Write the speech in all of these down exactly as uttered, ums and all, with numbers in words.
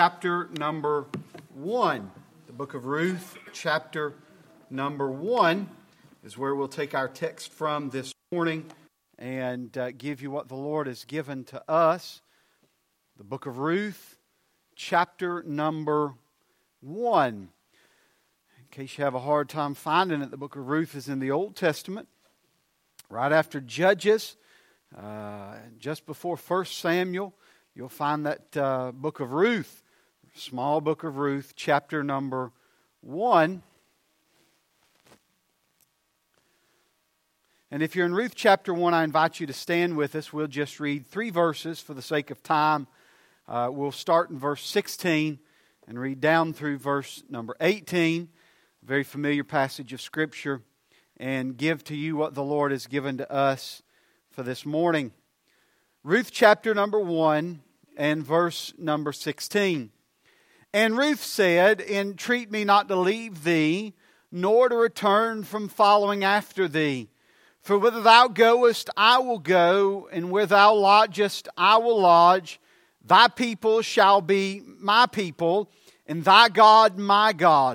Chapter number one. The book of Ruth, chapter number one, is where we'll take our text from this morning and uh, give you what the Lord has given to us. The book of Ruth, chapter number one. In case you have a hard time finding it, the book of Ruth is in the Old Testament, right after Judges, uh, just before First Samuel. You'll find that uh, book of Ruth, small book of Ruth, chapter number one. And if you're in Ruth chapter one, I invite you to stand with us. We'll just read three verses for the sake of time. Uh, we'll start in verse sixteen and read down through verse number eighteen, a very familiar passage of Scripture, and give to you what the Lord has given to us for this morning. Ruth chapter number one and verse number sixteen. And Ruth said, Entreat me not to leave thee, nor to return from following after thee. For whither thou goest, I will go, and where thou lodgest, I will lodge. Thy people shall be my people, and thy God my God.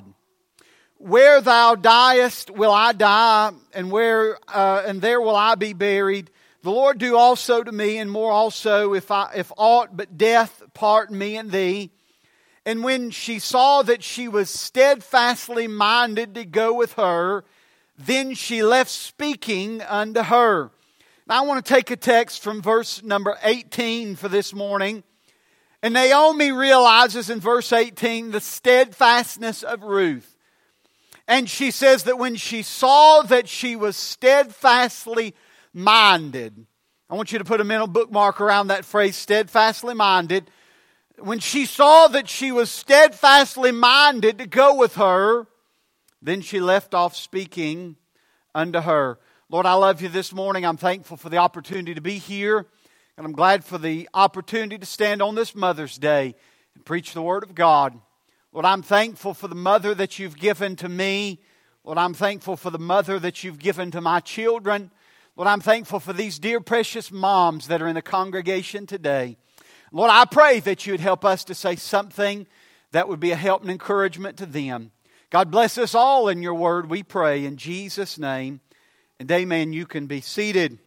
Where thou diest will I die, and where uh, and there will I be buried. The Lord do also to me, and more also, if I if aught but death part me and thee. And when she saw that she was steadfastly minded to go with her, then she left speaking unto her. Now I want to take a text from verse number eighteen for this morning. And Naomi realizes in verse eighteen the steadfastness of Ruth. And she says that when she saw that she was steadfastly minded. I want you to put a mental bookmark around that phrase, steadfastly minded. When she saw that she was steadfastly minded to go with her, then she left off speaking unto her. Lord, I love you this morning. I'm thankful for the opportunity to be here. And I'm glad for the opportunity to stand on this Mother's Day and preach the Word of God. Lord, I'm thankful for the mother that you've given to me. Lord, I'm thankful for the mother that you've given to my children. Lord, I'm thankful for these dear precious moms that are in the congregation today. Lord, I pray that you would help us to say something that would be a help and encouragement to them. God bless us all in your word, we pray in Jesus' name. And amen, you can be seated.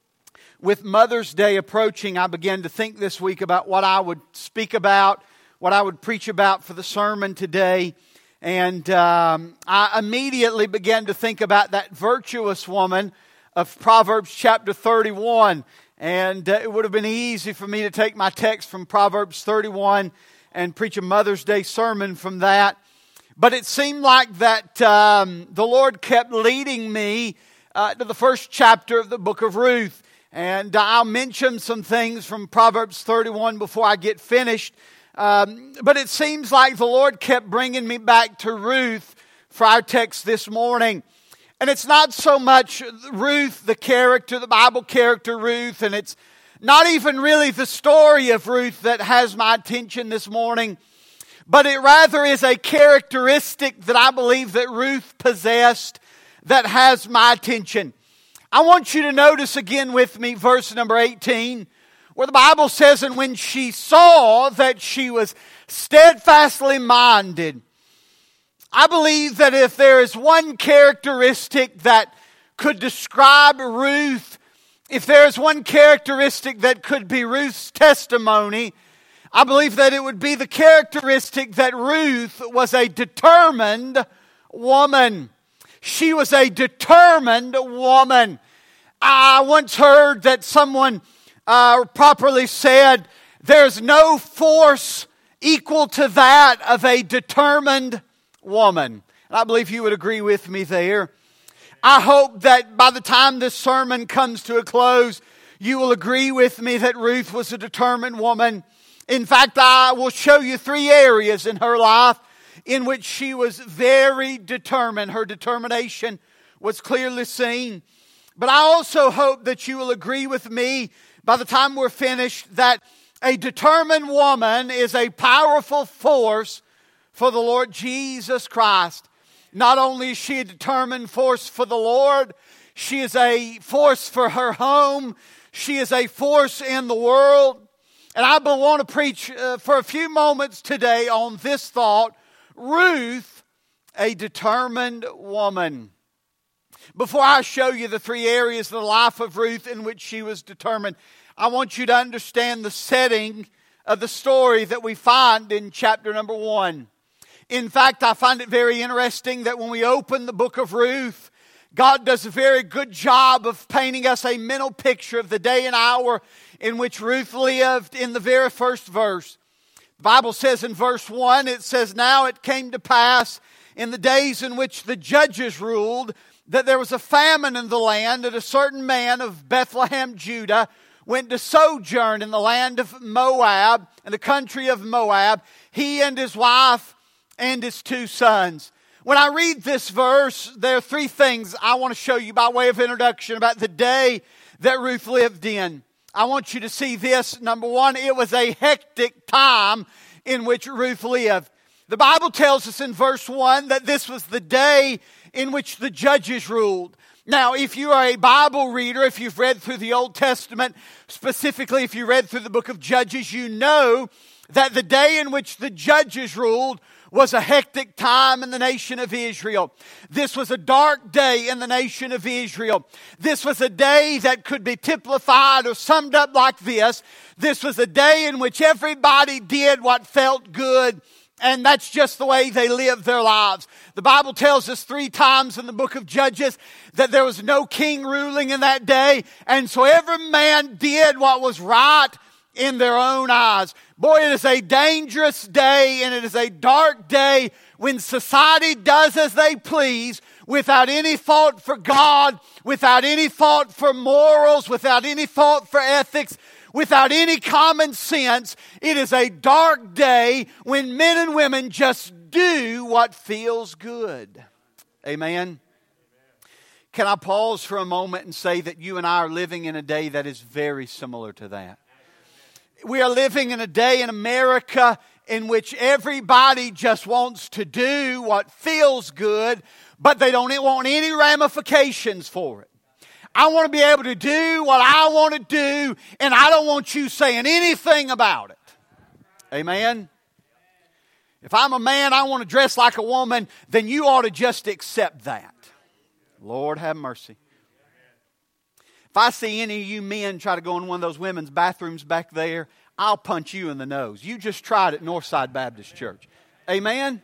With Mother's Day approaching, I began to think this week about what I would speak about, what I would preach about for the sermon today. And um, I immediately began to think about that virtuous woman of Proverbs chapter thirty-one. And uh, it would have been easy for me to take my text from Proverbs thirty-one and preach a Mother's Day sermon from that. But it seemed like that um, the Lord kept leading me uh, to the first chapter of the book of Ruth. And I'll mention some things from Proverbs thirty-one before I get finished. Um, but it seems like the Lord kept bringing me back to Ruth for our text this morning. And it's not so much Ruth, the character, the Bible character Ruth, and it's not even really the story of Ruth that has my attention this morning, but it rather is a characteristic that I believe that Ruth possessed that has my attention. I want you to notice again with me verse number eighteen, where the Bible says, and when she saw that she was steadfastly minded. I believe that if there is one characteristic that could describe Ruth, if there is one characteristic that could be Ruth's testimony, I believe that it would be the characteristic that Ruth was a determined woman. She was a determined woman. I once heard that someone uh, properly said, there's no force equal to that of a determined woman. And I believe you would agree with me there. I hope that by the time this sermon comes to a close, you will agree with me that Ruth was a determined woman. In fact, I will show you three areas in her life in which she was very determined. Her determination was clearly seen. But I also hope that you will agree with me by the time we're finished that a determined woman is a powerful force for the Lord Jesus Christ. Not only is she a determined force for the Lord, she is a force for her home. She is a force in the world. And I want to preach uh, for a few moments today on this thought: Ruth, a determined woman. Before I show you the three areas of the life of Ruth in which she was determined, I want you to understand the setting of the story that we find in chapter number one. In fact, I find it very interesting that when we open the book of Ruth, God does a very good job of painting us a mental picture of the day and hour in which Ruth lived in the very first verse. The Bible says in verse one, it says, "Now it came to pass in the days in which the judges ruled that there was a famine in the land, and a certain man of Bethlehem, Judah, went to sojourn in the land of Moab, in the country of Moab, he and his wife and his two sons." When I read this verse, there are three things I want to show you by way of introduction about the day that Ruth lived in. I want you to see this. Number one, it was a hectic time in which Ruth lived. The Bible tells us in verse one that this was the day in which the judges ruled. Now, if you are a Bible reader, if you've read through the Old Testament, specifically if you read through the book of Judges, you know that the day in which the judges ruled was a hectic time in the nation of Israel. This was a dark day in the nation of Israel. This was a day that could be typified or summed up like this. This was a day in which everybody did what felt good, and that's just the way they lived their lives. The Bible tells us three times in the book of Judges that there was no king ruling in that day, and so every man did what was right in their own eyes. Boy, it is a dangerous day, and it is a dark day when society does as they please without any thought for God, without any thought for morals, without any thought for ethics, without any common sense. It is a dark day when men and women just do what feels good. Amen. Can I pause for a moment and say that you and I are living in a day that is very similar to that? We are living in a day in America in which everybody just wants to do what feels good, but they don't want any ramifications for it. I want to be able to do what I want to do, and I don't want you saying anything about it. Amen? If I'm a man, I want to dress like a woman, then you ought to just accept that. Lord have mercy. If I see any of you men try to go in one of those women's bathrooms back there, I'll punch you in the nose. You just tried at Northside Baptist Church. Amen?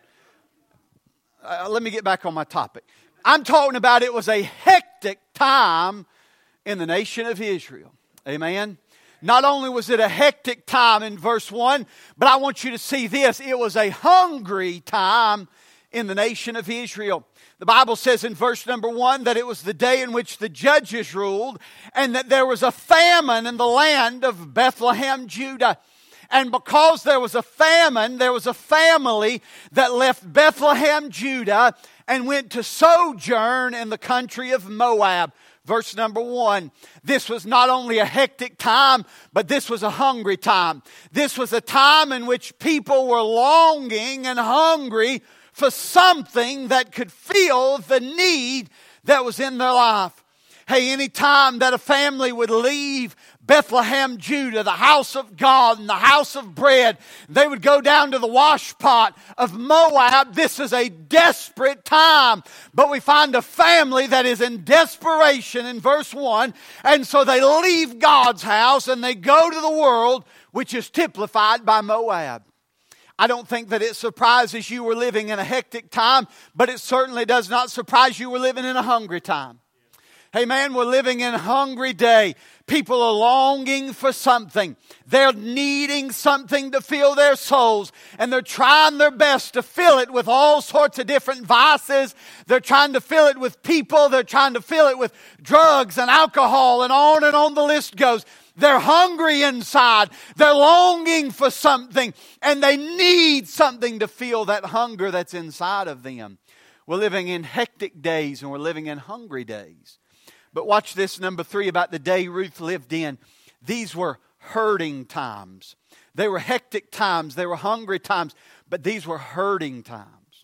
Uh, let me get back on my topic. I'm talking about it was a hectic time in the nation of Israel. Amen? Not only was it a hectic time in verse one, but I want you to see this. It was a hungry time in the nation of Israel. The Bible says in verse number one that it was the day in which the judges ruled, and that there was a famine in the land of Bethlehem, Judah. And because there was a famine, there was a family that left Bethlehem, Judah, and went to sojourn in the country of Moab. Verse number one, this was not only a hectic time, but this was a hungry time. This was a time in which people were longing and hungry for something that could fill the need that was in their life. Hey, any time that a family would leave Bethlehem, Judah, the house of God and the house of bread, they would go down to the wash pot of Moab. This is a desperate time. But we find a family that is in desperation in verse one. And so they leave God's house and they go to the world, which is typified by Moab. I don't think that it surprises you were living in a hectic time, but it certainly does not surprise you we're living in a hungry time. Hey man, we're living in a hungry day. People are longing for something. They're needing something to fill their souls. And they're trying their best to fill it with all sorts of different vices. They're trying to fill it with people. They're trying to fill it with drugs and alcohol, and on and on the list goes. They're hungry inside. They're longing for something. And they need something to fill that hunger that's inside of them. We're living in hectic days, and we're living in hungry days. But watch this, number three, about the day Ruth lived in. These were hurting times. They were hectic times. They were hungry times. But these were hurting times.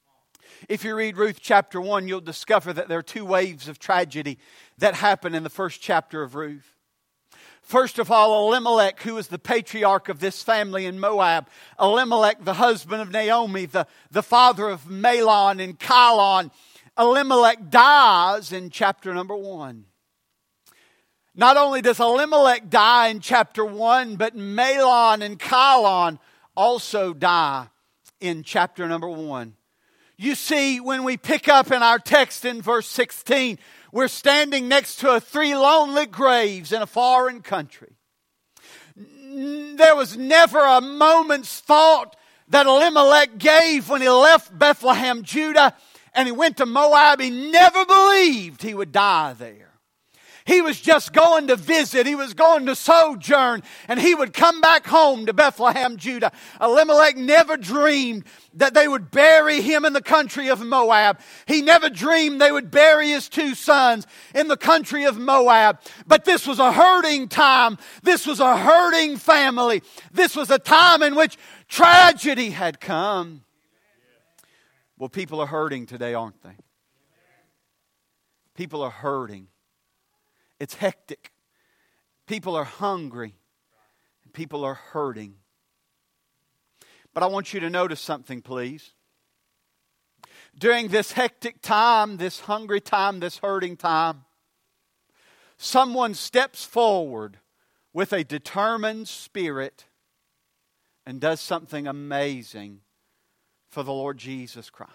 If you read Ruth chapter one, you'll discover that there are two waves of tragedy that happen in the first chapter of Ruth. First of all, Elimelech, who was the patriarch of this family in Moab. Elimelech, the husband of Naomi, the, the father of Mahlon and Chilion. Elimelech dies in chapter number one. Not only does Elimelech die in chapter one, but Mahlon and Chilion also die in chapter number one. You see, when we pick up in our text in verse sixteen, we're standing next to a three lonely graves in a foreign country. There was never a moment's thought that Elimelech gave when he left Bethlehem, Judah, and he went to Moab. He never believed he would die there. He was just going to visit. He was going to sojourn. And he would come back home to Bethlehem, Judah. Elimelech never dreamed that they would bury him in the country of Moab. He never dreamed they would bury his two sons in the country of Moab. But this was a hurting time. This was a hurting family. This was a time in which tragedy had come. Well, people are hurting today, aren't they? People are hurting. It's hectic. People are hungry. People are hurting. But I want you to notice something, please. During this hectic time, this hungry time, this hurting time, someone steps forward with a determined spirit and does something amazing for the Lord Jesus Christ.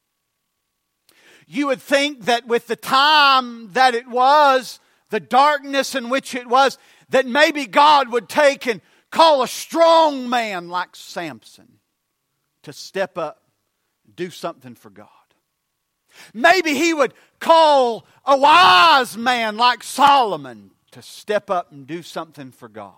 You would think that with the time that it was, the darkness in which it was, that maybe God would take and call a strong man like Samson to step up and do something for God. Maybe He would call a wise man like Solomon to step up and do something for God.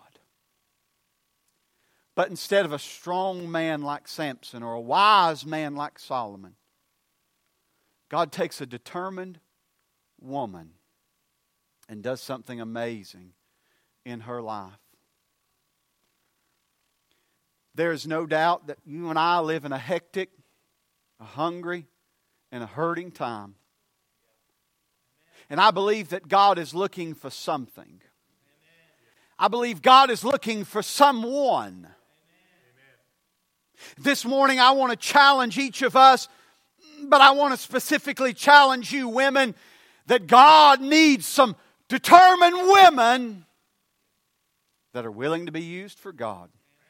But instead of a strong man like Samson or a wise man like Solomon, God takes a determined woman and does something amazing in her life. There is no doubt that you and I live in a hectic, a hungry, and a hurting time. And I believe that God is looking for something. I believe God is looking for someone. This morning I want to challenge each of us, but I want to specifically challenge you women, that God needs some determined women that are willing to be used for God.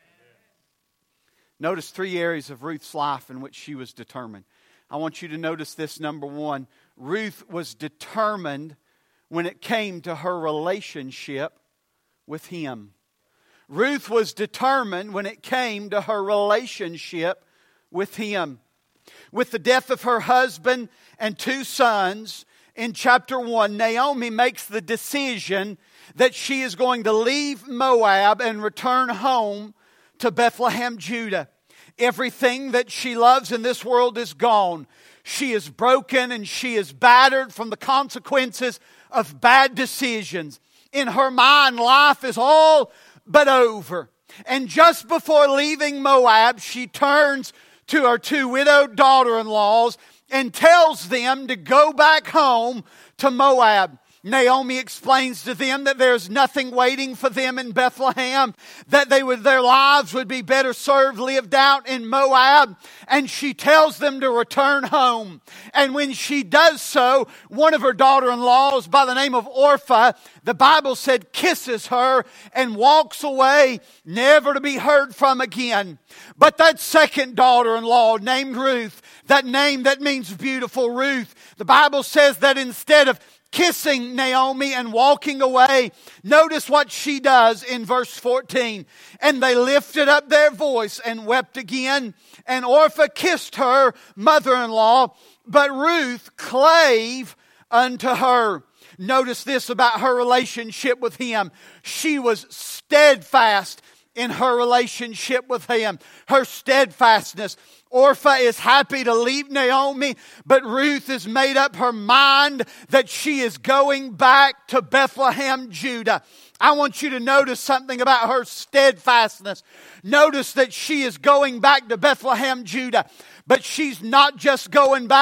Notice three areas of Ruth's life in which she was determined. I want you to notice this. Number one, Ruth was determined when it came to her relationship with him. Ruth was determined when it came to her relationship with him. With the death of her husband and two sons, in chapter one, Naomi makes the decision that she is going to leave Moab and return home to Bethlehem, Judah. Everything that she loves in this world is gone. She is broken and she is battered from the consequences of bad decisions. In her mind, life is all but over. And just before leaving Moab, she turns to her two widowed daughter-in-laws and tells them to go back home to Moab. Naomi explains to them that there's nothing waiting for them in Bethlehem, that they would, their lives would be better served lived out in Moab, and she tells them to return home. And when she does so, one of her daughter-in-laws by the name of Orpah, the Bible said, kisses her and walks away, never to be heard from again. But that second daughter-in-law named Ruth, that name that means beautiful, Ruth, the Bible says that instead of kissing Naomi and walking away, notice what she does in verse fourteen. And they lifted up their voice and wept again. And Orpah kissed her mother-in-law, but Ruth clave unto her. Notice this about her relationship with him. She was steadfast in her relationship with him. Her steadfastness. Orpah is happy to leave Naomi, but Ruth has made up her mind that she is going back to Bethlehem, Judah. I want you to notice something about her steadfastness. Notice that she is going back to Bethlehem, Judah. But she's not just going back.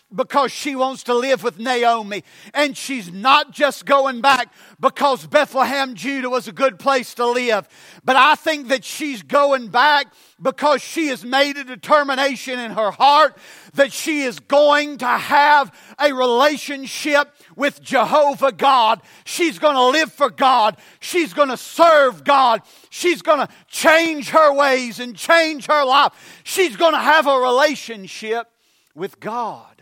because she wants to live with Naomi. And she's not just going back because Bethlehem, Judah was a good place to live. But I think that she's going back because she has made a determination in her heart that she is going to have a relationship with Jehovah God. She's going to live for God. She's going to serve God. She's going to change her ways and change her life. She's going to have a relationship with God.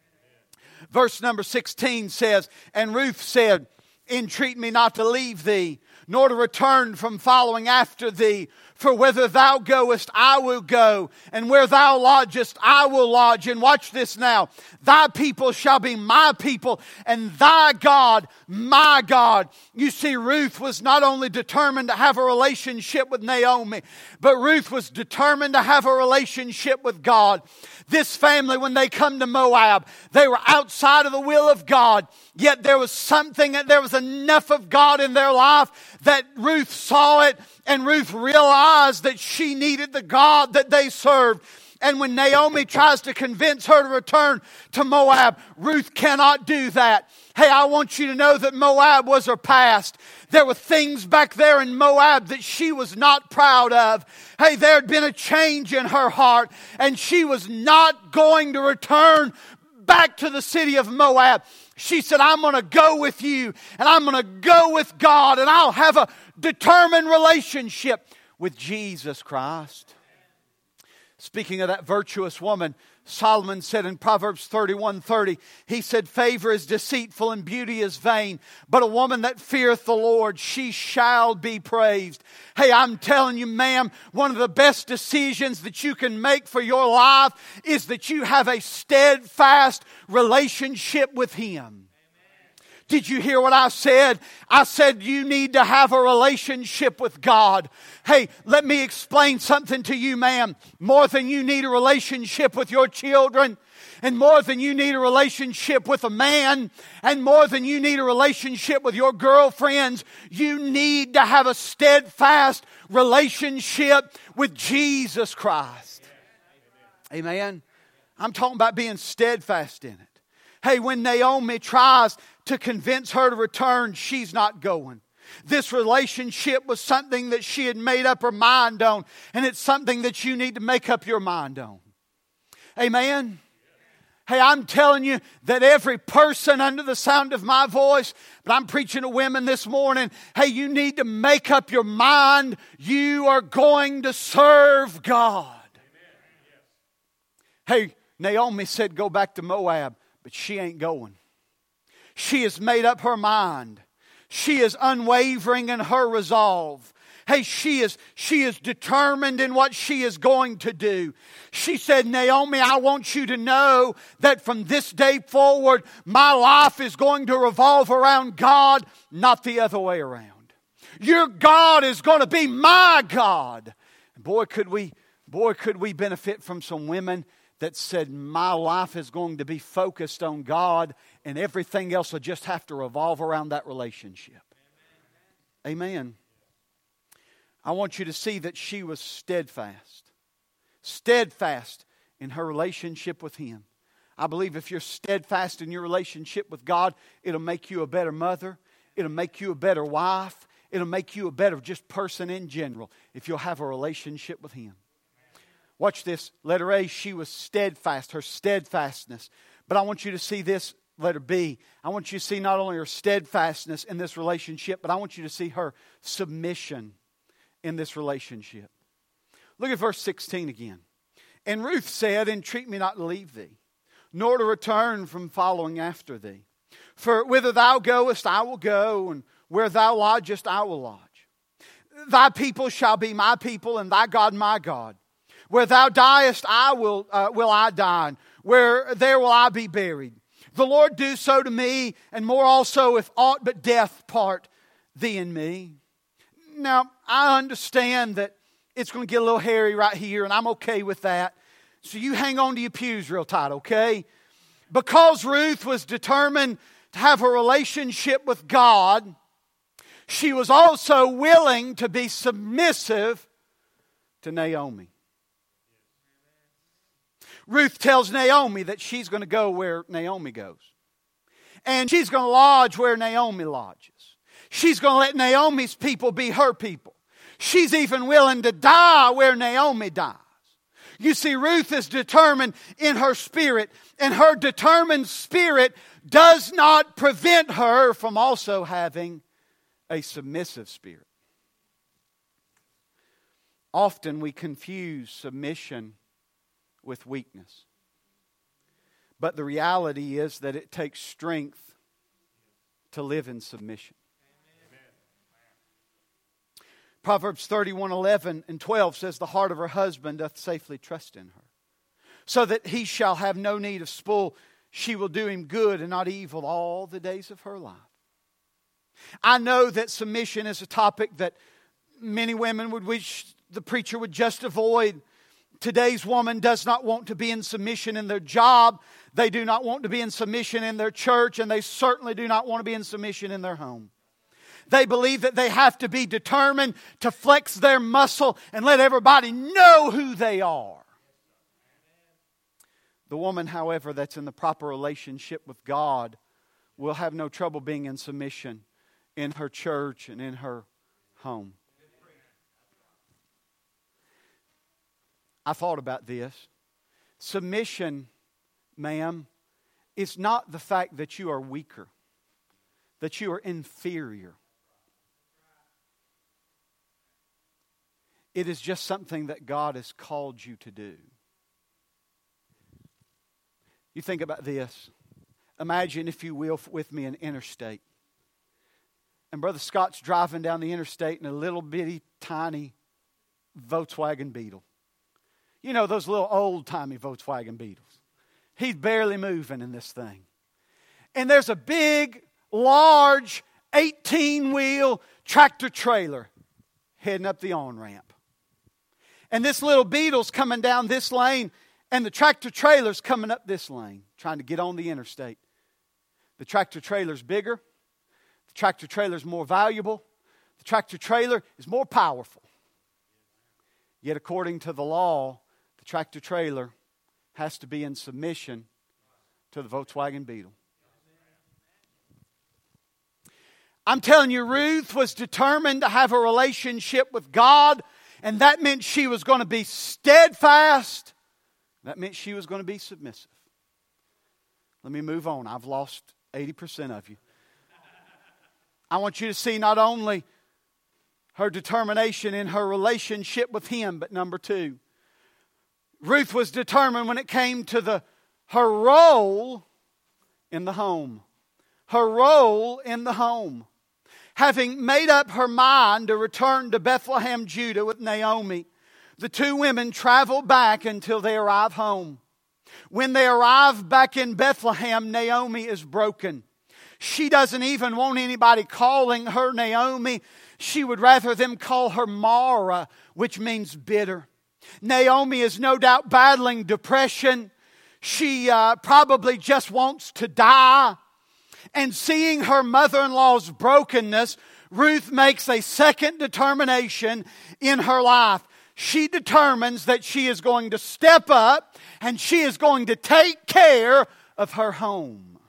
Verse number sixteen says, "And Ruth said, Entreat me not to leave thee, nor to return from following after thee. For whither thou goest, I will go, and where thou lodgest, I will lodge." And watch this now. "Thy people shall be my people, and thy God, my God." You see, Ruth was not only determined to have a relationship with Naomi, but Ruth was determined to have a relationship with God. This family, when they come to Moab, they were outside of the will of God. Yet there was something, there was enough of God in their life that Ruth saw it, and Ruth realized that she needed the God that they served. And when Naomi tries to convince her to return to Moab, Ruth cannot do that. Hey, I want you to know that Moab was her past. There were things back there in Moab that she was not proud of. Hey, there had been a change in her heart, and she was not going to return back to the city of Moab. She said, "I'm going to go with you, and I'm going to go with God, and I'll have a determined relationship with Jesus Christ." Speaking of that virtuous woman, Solomon said in Proverbs thirty-one thirty, he said, "Favor is deceitful and beauty is vain, but a woman that feareth the Lord, she shall be praised." Hey, I'm telling you, ma'am, one of the best decisions that you can make for your life is that you have a steadfast relationship with Him. Did you hear what I said? I said you need to have a relationship with God. Hey, let me explain something to you, ma'am. More than you need a relationship with your children, and more than you need a relationship with a man, and more than you need a relationship with your girlfriends, you need to have a steadfast relationship with Jesus Christ. Amen. I'm talking about being steadfast in it. Hey, when Naomi tries to convince her to return, she's not going. This relationship was something that she had made up her mind on, and it's something that you need to make up your mind on. Amen? Hey, I'm telling you that every person under the sound of my voice, but I'm preaching to women this morning, hey, you need to make up your mind you are going to serve God. Hey, Naomi said go back to Moab. But she ain't going. She has made up her mind. She is unwavering in her resolve. Hey, she is, she is determined in what she is going to do. She said, "Naomi, I want you to know that from this day forward, my life is going to revolve around God, not the other way around. Your God is going to be my God." Boy, could we, boy, could we benefit from some women that said, "My life is going to be focused on God, and everything else will just have to revolve around that relationship." Amen. Amen. I want you to see that she was steadfast. Steadfast in her relationship with Him. I believe if you're steadfast in your relationship with God, it'll make you a better mother. It'll make you a better wife. It'll make you a better just person in general if you'll have a relationship with Him. Watch this. Letter A, she was steadfast, her steadfastness. But I want you to see this, letter B. I want you to see not only her steadfastness in this relationship, but I want you to see her submission in this relationship. Look at verse sixteen again. "And Ruth said, Entreat me not to leave thee, nor to return from following after thee. For whither thou goest, I will go, and where thou lodgest, I will lodge. Thy people shall be my people, and thy God my God. Where thou diest, I will uh, will I die, and where there will I be buried. The Lord do so to me, and more also, if aught but death part thee and me." Now, I understand that it's going to get a little hairy right here, and I'm okay with that. So you hang on to your pews real tight, okay? Because Ruth was determined to have a relationship with God, she was also willing to be submissive to Naomi. Ruth tells Naomi that she's going to go where Naomi goes. And she's going to lodge where Naomi lodges. She's going to let Naomi's people be her people. She's even willing to die where Naomi dies. You see, Ruth is determined in her spirit, and her determined spirit does not prevent her from also having a submissive spirit. Often we confuse submission with weakness. But the reality is that it takes strength to live in submission. Proverbs thirty-one, eleven and twelve says, the heart of her husband doth safely trust in her, so that he shall have no need of spoil. She will do him good and not evil all the days of her life. I know that submission is a topic that many women would wish the preacher would just avoid. Today's woman does not want to be in submission in their job. They do not want to be in submission in their church, and they certainly do not want to be in submission in their home. They believe that they have to be determined to flex their muscle and let everybody know who they are. The woman, however, that's in the proper relationship with God will have no trouble being in submission in her church and in her home. I thought about this. Submission, ma'am, is not the fact that you are weaker, that you are inferior. It is just something that God has called you to do. You think about this. Imagine, if you will, with me an interstate. And Brother Scott's driving down the interstate in a little bitty, tiny Volkswagen Beetle. You know, those little old-timey Volkswagen Beetles. He's barely moving in this thing. And there's a big, large, eighteen-wheel tractor trailer heading up the on-ramp. And this little Beetle's coming down this lane, and the tractor trailer's coming up this lane, trying to get on the interstate. The tractor trailer's bigger. The tractor trailer's more valuable. The tractor trailer is more powerful. Yet according to the law, the tractor trailer has to be in submission to the Volkswagen Beetle. I'm telling you, Ruth was determined to have a relationship with God, and that meant she was going to be steadfast. That meant she was going to be submissive. Let me move on. I've lost eighty percent of you. I want you to see not only her determination in her relationship with Him, but number two, Ruth was determined when it came to the her role in the home. Her role in the home. Having made up her mind to return to Bethlehem, Judah with Naomi, the two women travel back until they arrive home. When they arrive back in Bethlehem, Naomi is broken. She doesn't even want anybody calling her Naomi. She would rather them call her Mara, which means bitter. Naomi is no doubt battling depression. She uh, probably just wants to die. And seeing her mother-in-law's brokenness, Ruth makes a second determination in her life. She determines that she is going to step up and she is going to take care of her home.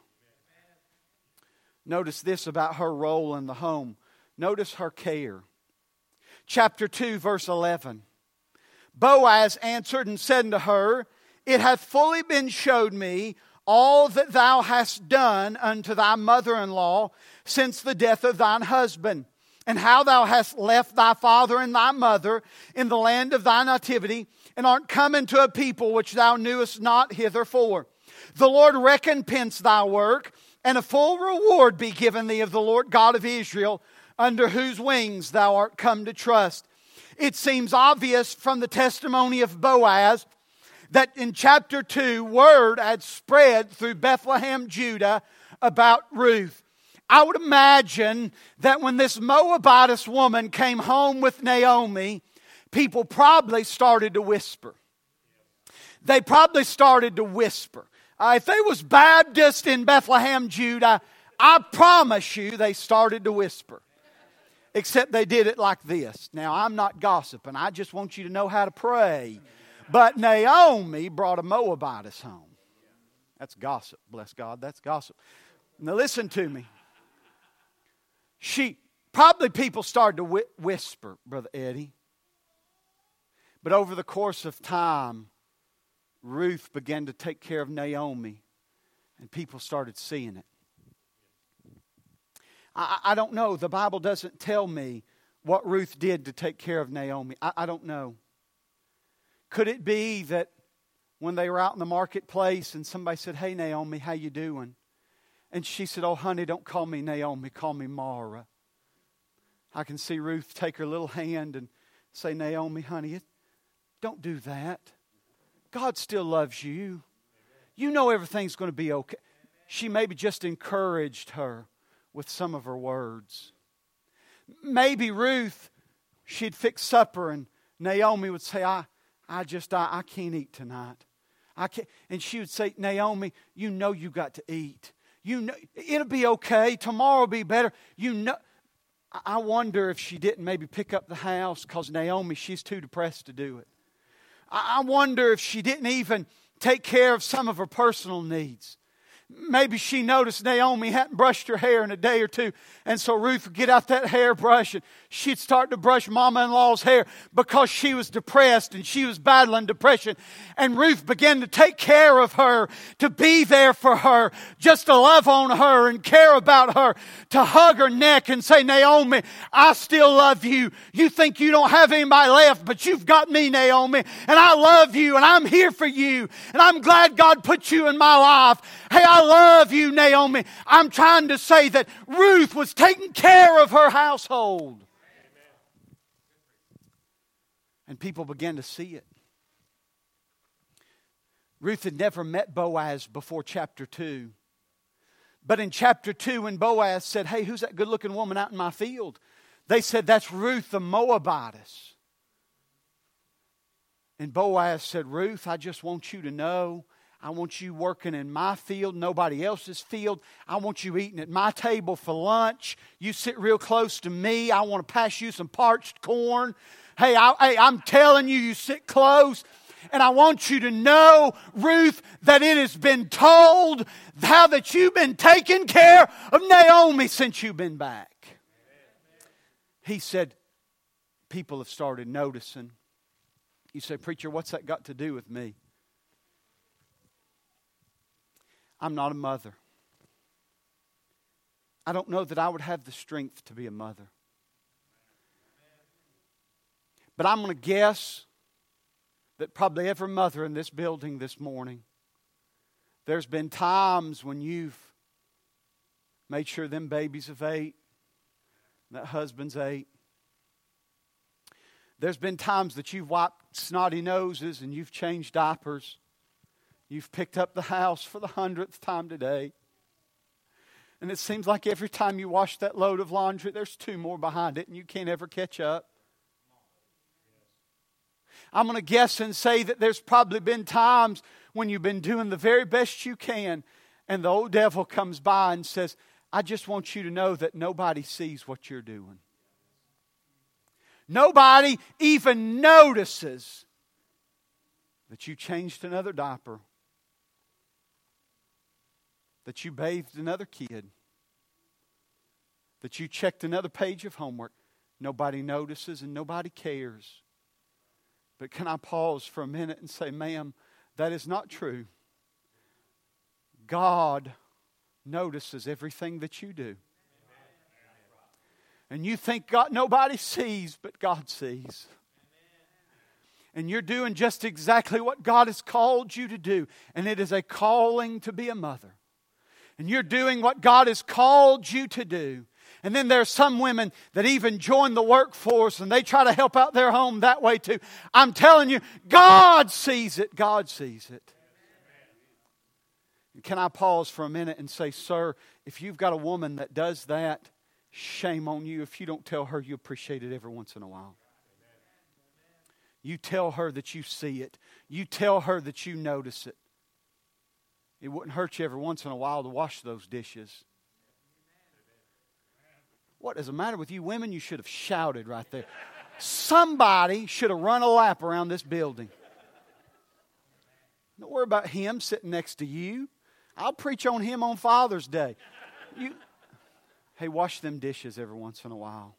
Notice this about her role in the home. Notice her care. Chapter two, verse eleven. Boaz answered and said unto her, It hath fully been showed me all that thou hast done unto thy mother-in-law since the death of thine husband, and how thou hast left thy father and thy mother in the land of thy nativity, and art come into a people which thou knewest not hitherfore. The Lord recompense thy work, and a full reward be given thee of the Lord God of Israel, under whose wings thou art come to trust. It seems obvious from the testimony of Boaz that in chapter two, word had spread through Bethlehem, Judah, about Ruth. I would imagine that when this Moabitess woman came home with Naomi, people probably started to whisper. They probably started to whisper. Uh, if they was Baptist in Bethlehem, Judah, I promise you they started to whisper. Except they did it like this. Now, I'm not gossiping. I just want you to know how to pray. But Naomi brought a Moabitess home. That's gossip. Bless God, that's gossip. Now listen to me. She, probably people started to whi- whisper, Brother Eddie. But over the course of time, Ruth began to take care of Naomi. And people started seeing it. I, I don't know. The Bible doesn't tell me what Ruth did to take care of Naomi. I, I don't know. Could it be that when they were out in the marketplace and somebody said, "Hey Naomi, how you doing?" And she said, "Oh honey, don't call me Naomi, call me Mara." I can see Ruth take her little hand and say, "Naomi, honey, don't do that. God still loves you. You know everything's going to be okay." She maybe just encouraged her with some of her words. Maybe Ruth, she'd fix supper and Naomi would say, I, I just, I, I can't eat tonight. I can't. And she would say, "Naomi, you know you got to eat. You know, it'll be okay. Tomorrow will be better. You know." I wonder if she didn't maybe pick up the house because Naomi, she's too depressed to do it. I wonder if she didn't even take care of some of her personal needs. Maybe she noticed Naomi hadn't brushed her hair in a day or two. And so Ruth would get out that hairbrush and she'd start to brush Mama-in-law's hair because she was depressed and she was battling depression. And Ruth began to take care of her, to be there for her, just to love on her and care about her, to hug her neck and say, "Naomi, I still love you. You think you don't have anybody left, but you've got me, Naomi. And I love you and I'm here for you. And I'm glad God put you in my life. Hey, I love you, Naomi." I'm trying to say that Ruth was taking care of her household. Amen. And people began to see it. Ruth had never met Boaz before chapter two. But in chapter two, when Boaz said, "Hey, who's that good-looking woman out in my field?" They said, "That's Ruth the Moabitess." And Boaz said, "Ruth, I just want you to know, I want you working in my field, nobody else's field. I want you eating at my table for lunch. You sit real close to me. I want to pass you some parched corn. Hey, I, hey, I'm telling you, you sit close. And I want you to know, Ruth, that it has been told how that you've been taking care of Naomi since you've been back." He said, people have started noticing. You say, "Preacher, what's that got to do with me?" I'm not a mother. I don't know that I would have the strength to be a mother. But I'm going to guess that probably every mother in this building this morning, there's been times when you've made sure them babies have ate, that husband's ate. There's been times that you've wiped snotty noses and you've changed diapers. You've picked up the house for the hundredth time today. And it seems like every time you wash that load of laundry, there's two more behind it and you can't ever catch up. I'm going to guess and say that there's probably been times when you've been doing the very best you can and the old devil comes by and says, "I just want you to know that nobody sees what you're doing. Nobody even notices that you changed another diaper, that you bathed another kid, that you checked another page of homework. Nobody notices and nobody cares." But can I pause for a minute and say, "Ma'am, that is not true. God notices everything that you do. And you think God, nobody sees, but God sees. And you're doing just exactly what God has called you to do. And it is a calling to be a mother. And you're doing what God has called you to do. And then there are some women that even join the workforce and they try to help out their home that way too. I'm telling you, God sees it. God sees it. And can I pause for a minute and say, sir, if you've got a woman that does that, shame on you if you don't tell her you appreciate it every once in a while. You tell her that you see it. You tell her that you notice it. It wouldn't hurt you every once in a while to wash those dishes. What is the matter with you women? You should have shouted right there. Somebody should have run a lap around this building. Don't worry about him sitting next to you. I'll preach on him on Father's Day. You, hey, wash them dishes every once in a while.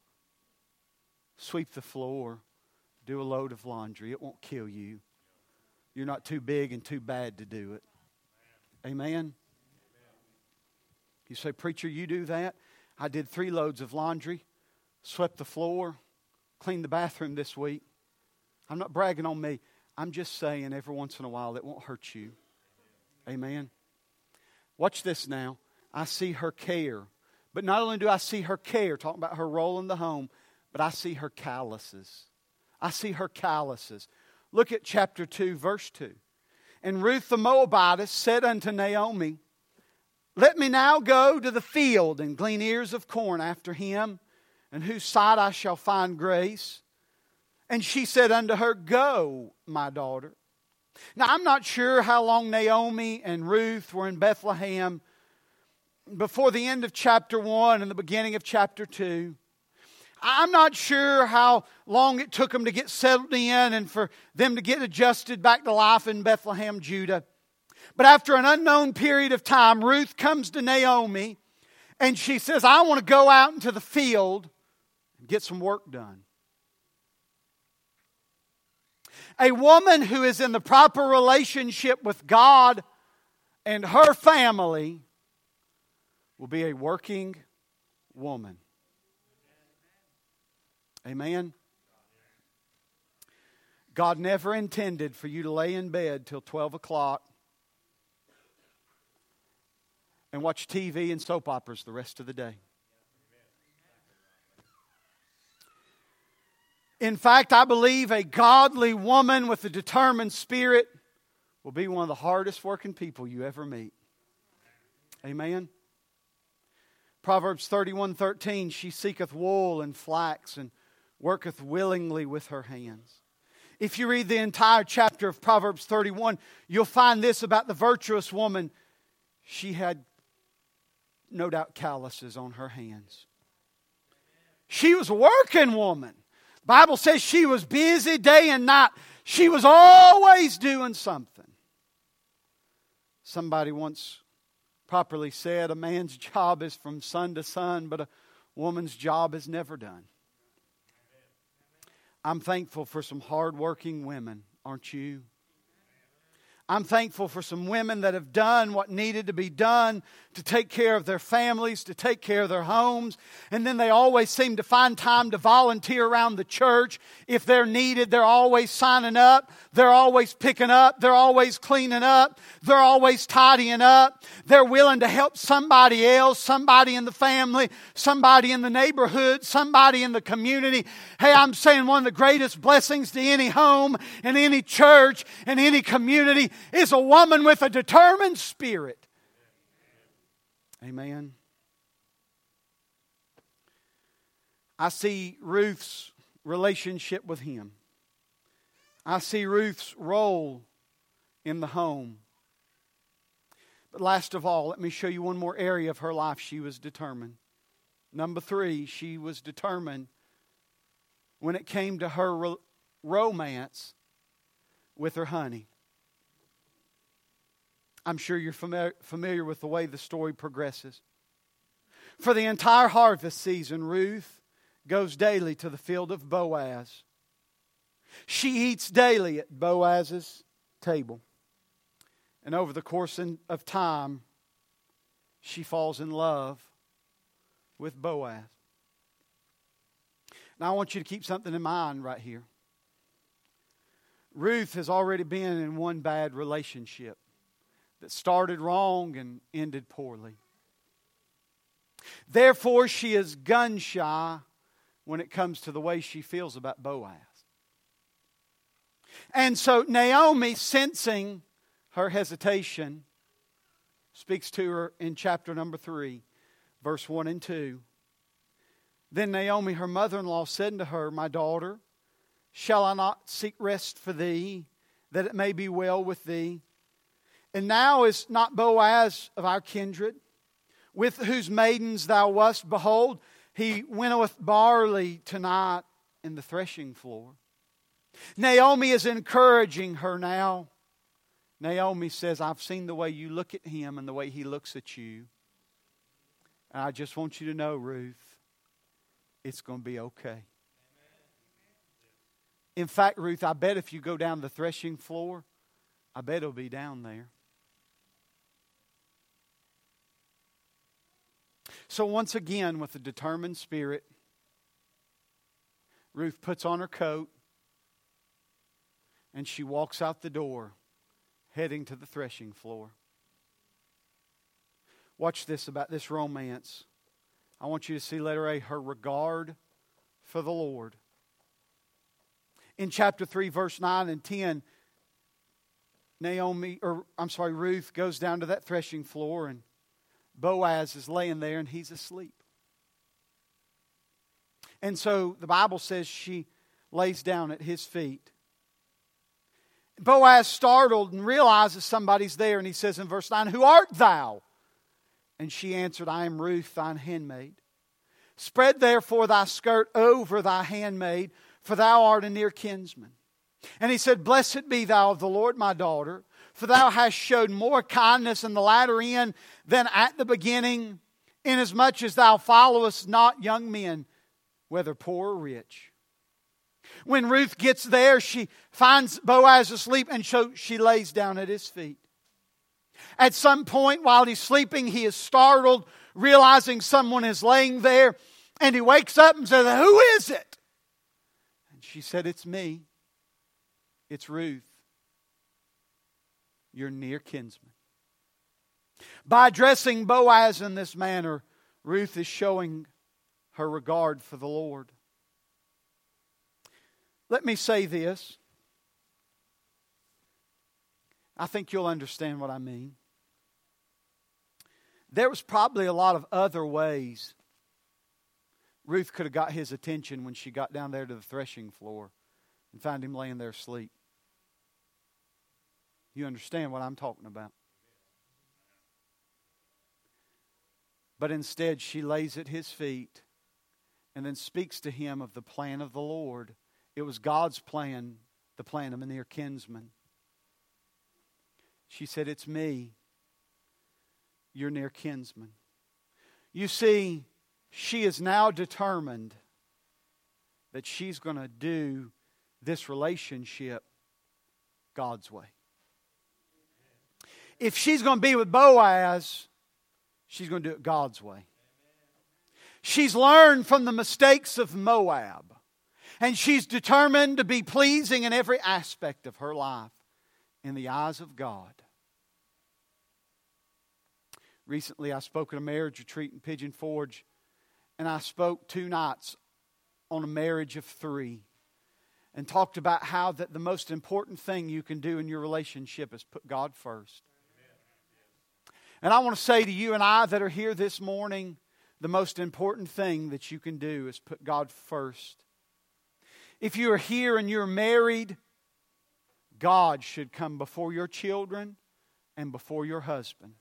Sweep the floor. Do a load of laundry. It won't kill you. You're not too big and too bad to do it. Amen? You say, preacher, you do that? I did three loads of laundry, swept the floor, cleaned the bathroom this week. I'm not bragging on me. I'm just saying every once in a while it won't hurt you. Amen? Watch this now. I see her care. But not only do I see her care, talking about her role in the home, but I see her calluses. I see her calluses. Look at chapter two, verse two. And Ruth the Moabitess said unto Naomi, let me now go to the field and glean ears of corn after him, in whose sight I shall find grace. And she said unto her, go, my daughter. Now I'm not sure how long Naomi and Ruth were in Bethlehem before the end of chapter one and the beginning of chapter two. I'm not sure how long it took them to get settled in and for them to get adjusted back to life in Bethlehem, Judah. But after an unknown period of time, Ruth comes to Naomi and she says, I want to go out into the field and get some work done. A woman who is in the proper relationship with God and her family will be a working woman. Amen. God never intended for you to lay in bed till twelve o'clock and watch T V and soap operas the rest of the day. In fact, I believe a godly woman with a determined spirit will be one of the hardest working people you ever meet. Amen. Proverbs thirty-one thirteen, she seeketh wool and flax and worketh willingly with her hands. If you read the entire chapter of Proverbs thirty-one, you'll find this about the virtuous woman. She had, no doubt, calluses on her hands. She was a working woman. The Bible says she was busy day and night. She was always doing something. Somebody once properly said, a man's job is from sun to sun, but a woman's job is never done. I'm thankful for some hard-working women, aren't you? I'm thankful for some women that have done what needed to be done to take care of their families, to take care of their homes. And then they always seem to find time to volunteer around the church. If they're needed, they're always signing up. They're always picking up. They're always cleaning up. They're always tidying up. They're willing to help somebody else, somebody in the family, somebody in the neighborhood, somebody in the community. Hey, I'm saying one of the greatest blessings to any home and any church and any community is a woman with a determined spirit. Amen. I see Ruth's relationship with him. I see Ruth's role in the home. But last of all, let me show you one more area of her life she was determined. Number three, she was determined when it came to her ro- romance with her honey. I'm sure you're familiar, familiar with the way the story progresses. For the entire harvest season, Ruth goes daily to the field of Boaz. She eats daily at Boaz's table. And over the course of time, she falls in love with Boaz. Now I want you to keep something in mind right here. Ruth has already been in one bad relationship that started wrong and ended poorly. Therefore, she is gun shy when it comes to the way she feels about Boaz. And so Naomi, sensing her hesitation, speaks to her in chapter number three, verse one and two. Then Naomi, her mother-in-law, said to her, my daughter, shall I not seek rest for thee, that it may be well with thee? And now is not Boaz of our kindred, with whose maidens thou wast? Behold, he winnoweth barley tonight in the threshing floor. Naomi is encouraging her now. Naomi says, I've seen the way you look at him and the way he looks at you. And I just want you to know, Ruth, it's going to be okay. In fact, Ruth, I bet if you go down the threshing floor, I bet it'll be down there. So once again, with a determined spirit, Ruth puts on her coat and she walks out the door, heading to the threshing floor. Watch this about this romance. I want you to see letter A, her regard for the Lord. In chapter three, verse nine and ten, Naomi, or I'm sorry, Ruth goes down to that threshing floor and Boaz is laying there and he's asleep. And so the Bible says she lays down at his feet. Boaz, startled, and realizes somebody's there, and he says in verse nine, Who art thou? And she answered, I am Ruth, thine handmaid. Spread therefore thy skirt over thy handmaid, for thou art a near kinsman. And he said, Blessed be thou of the Lord, my daughter, for thou hast showed more kindness in the latter end than at the beginning, inasmuch as thou followest not young men, whether poor or rich. When Ruth gets there, she finds Boaz asleep, and so she lays down at his feet. At some point while he's sleeping, he is startled, realizing someone is laying there, and he wakes up and says, Who is it? And she said, It's me. It's Ruth, your near kinsman. By addressing Boaz in this manner, Ruth is showing her regard for the Lord. Let me say this. I think you'll understand what I mean. There was probably a lot of other ways Ruth could have got his attention when she got down there to the threshing floor and found him laying there asleep. You understand what I'm talking about. But instead, she lays at his feet and then speaks to him of the plan of the Lord. It was God's plan, the plan of a near kinsman. She said, It's me, your near kinsman. You see, she is now determined that she's going to do this relationship God's way. If she's going to be with Boaz, she's going to do it God's way. She's learned from the mistakes of Moab. And she's determined to be pleasing in every aspect of her life in the eyes of God. Recently I spoke at a marriage retreat in Pigeon Forge. And I spoke two nights on a marriage of three. And talked about how that the most important thing you can do in your relationship is put God first. And I want to say to you and I that are here this morning, the most important thing that you can do is put God first. If you are here and you're married, God should come before your children and before your husband.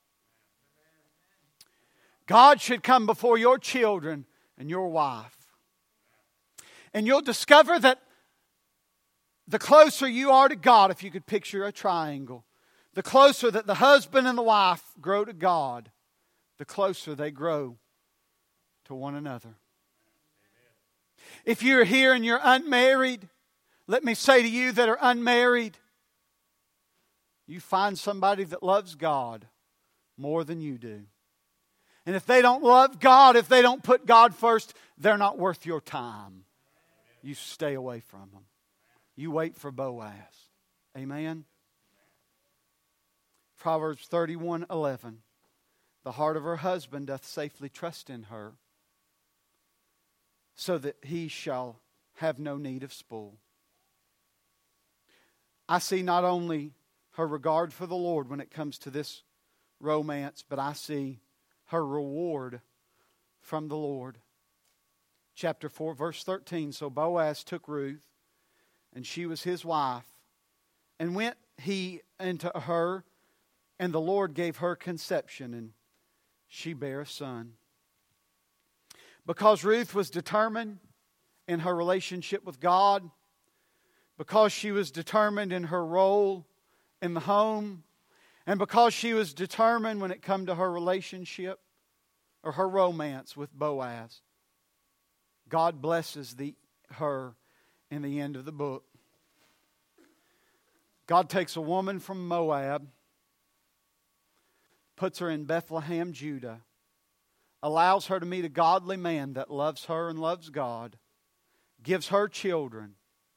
God should come before your children and your wife. And you'll discover that the closer you are to God, if you could picture a triangle, the closer that the husband and the wife grow to God, the closer they grow to one another. If you're here and you're unmarried, let me say to you that are unmarried, you find somebody that loves God more than you do. And if they don't love God, if they don't put God first, they're not worth your time. You stay away from them. You wait for Boaz. Amen? Proverbs thirty-one eleven. The heart of her husband doth safely trust in her, so that he shall have no need of spoil. I see not only her regard for the Lord when it comes to this romance, but I see her reward from the Lord. Chapter four, verse thirteen. So Boaz took Ruth, and she was his wife, and went he into her, and the Lord gave her conception, and she bare a son. Because Ruth was determined in her relationship with God, because she was determined in her role in the home. And because she was determined when it come to her relationship or her romance with Boaz, God blesses the, her in the end of the book. God takes a woman from Moab, puts her in Bethlehem, Judah, allows her to meet a godly man that loves her and loves God, gives her children,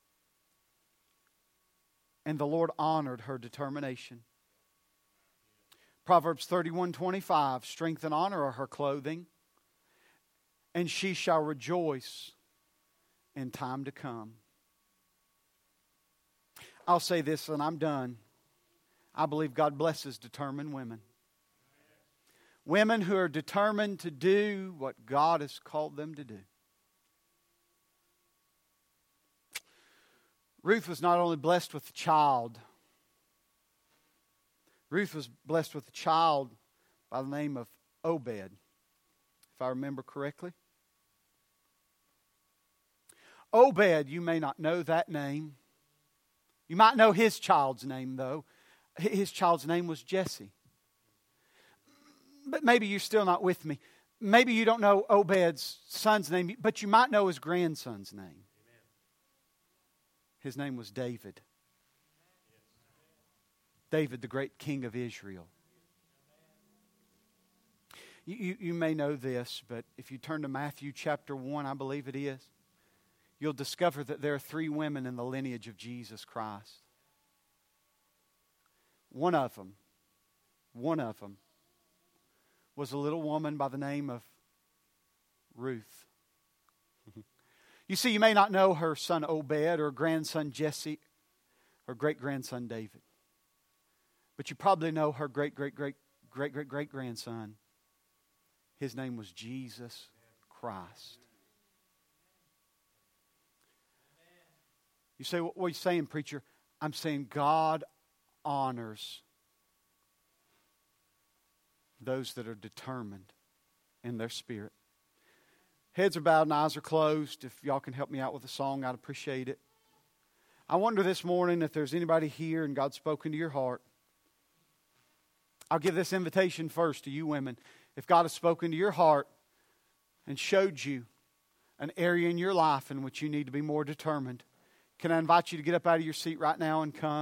and the Lord honored her determination. Proverbs thirty-one twenty-five, strength and honor are her clothing, and she shall rejoice in time to come. I'll say this and I'm done. I believe God blesses determined women. Women who are determined to do what God has called them to do. Ruth was not only blessed with a child. Ruth was blessed with a child by the name of Obed, if I remember correctly. Obed, you may not know that name. You might know his child's name, though. His child's name was Jesse. But maybe you're still not with me. Maybe you don't know Obed's son's name, but you might know his grandson's name. His name was David. David, the great king of Israel. You, you, you may know this, but if you turn to Matthew chapter one, I believe it is, you'll discover that there are three women in the lineage of Jesus Christ. One of them, one of them was a little woman by the name of Ruth. You see, you may not know her son Obed or grandson Jesse or great-grandson David. But you probably know her great-great-great-great-great-great-grandson. His name was Jesus Christ. You say, what are you saying, preacher? I'm saying God honors those that are determined in their spirit. Heads are bowed and eyes are closed. If y'all can help me out with a song, I'd appreciate it. I wonder this morning if there's anybody here and God's spoken to your heart. I'll give this invitation first to you women. If God has spoken to your heart and showed you an area in your life in which you need to be more determined, can I invite you to get up out of your seat right now and come?